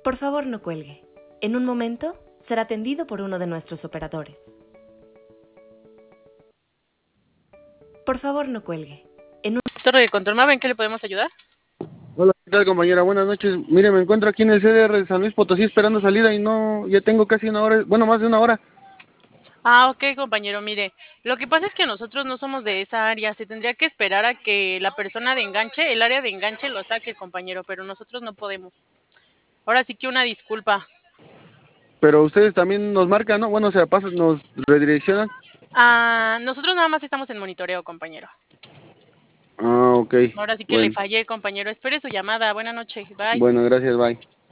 Por favor, no cuelgue. En un momento será atendido por uno de nuestros operadores. Por favor, no cuelgue. Torre de control, ¿en qué le podemos ayudar? Hola, ¿qué tal, compañera? Buenas noches. Mire, me encuentro aquí en el CDR de San Luis Potosí esperando salida y no, ya tengo casi una hora, bueno, más de una hora. Ok, compañero, mire, lo que pasa es que nosotros no somos de esa área, se tendría que esperar a que la persona de enganche, el área de enganche lo saque, compañero, pero nosotros no podemos. Ahora sí que una disculpa. Pero ustedes también nos marcan, ¿no? Bueno, o sea, pasan, nos redireccionan. Nosotros nada más estamos en monitoreo, compañero. Ah, ok. Ahora sí que le Bueno, fallé, compañero. Espere su llamada. Buenas noches. Bye. bueno, gracias, bye.